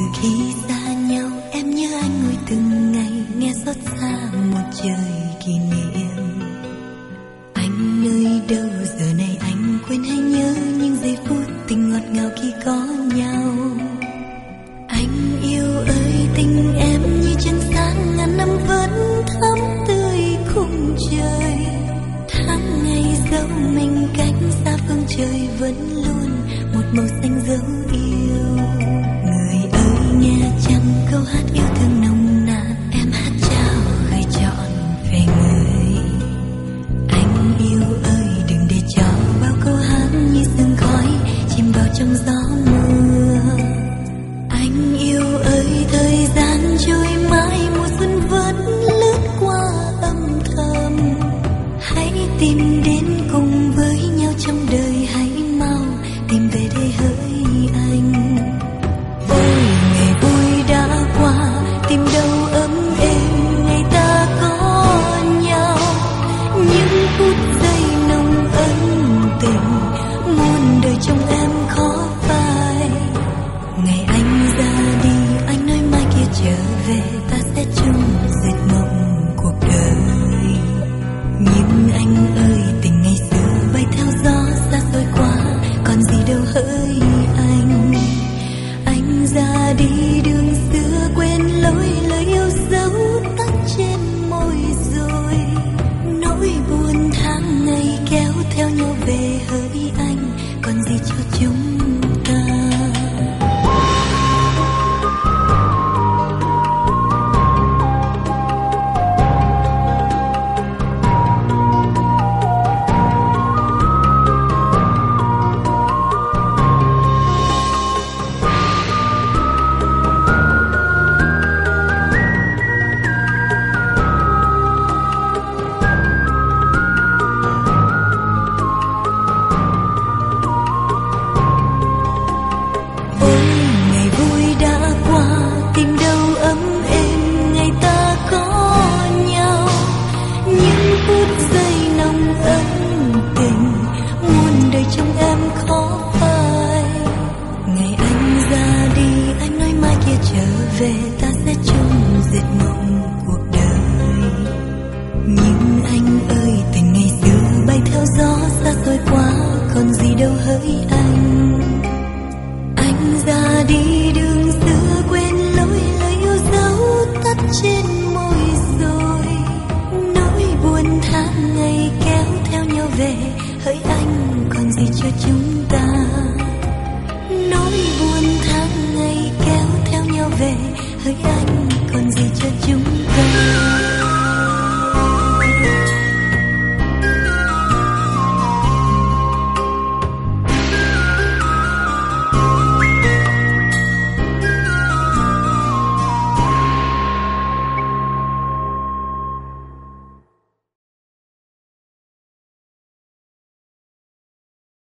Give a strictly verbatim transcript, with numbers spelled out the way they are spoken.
khi xa nhau em nhớ anh ngồi từng ngày nghe xót xa một trời kỷ niệm. Anh nơi đâu giờ này anh quên hay nhớ những giây phút tình ngọt ngào khi có nhau. Anh yêu ơi tình em như trăng sáng ngàn năm vẫn thắm tươi khung trời. Tháng ngày dẫu mình cách xa phương trời vẫn luôn một màu xanh dấu yêu. Người ơi nghe chẳng câu hát yêu thương nồng nàn em hát trao gửi trọn về người. Anh yêu ơi đừng để cho bao câu hát như sương khói chìm vào trong gió mưa. Anh yêu ơi thời gian trôi mãi mùa xuân vẫn lướt qua âm thầm. Hãy tìm đến cùng với nhau trong đời, hãy mau tìm về đây hỡi anh. Ôi ngày vui đã qua tìm đâu ấm êm ngày ta có nhau. Những phút giây nồng ân tình muôn đời trong em khó phai. Ngày anh ra đi anh nói mai kia trở về ta sẽ chung dệt mộng cuộc đời. Nhưng anh ơi tình ngày xưa bay theo gió xa xôi quá còn gì đâu hỡi anh. Anh ra đi đường xưa quên lối lời yêu dấu tắt trên môi rồi. Nỗi buồn tháng ngày kéo theo nhau về hỡi anh còn gì cho chúng ta. Về ta sẽ chung dệt mộng cuộc đời. Nhưng anh ơi tình ngày xưa bay theo gió xa xôi quá còn gì đâu hỡi anh. Anh ra đi đường xưa quên lối lời yêu dấu tắt trên môi rồi. Nỗi buồn tháng ngày kéo theo nhau về hỡi anh còn gì cho chúng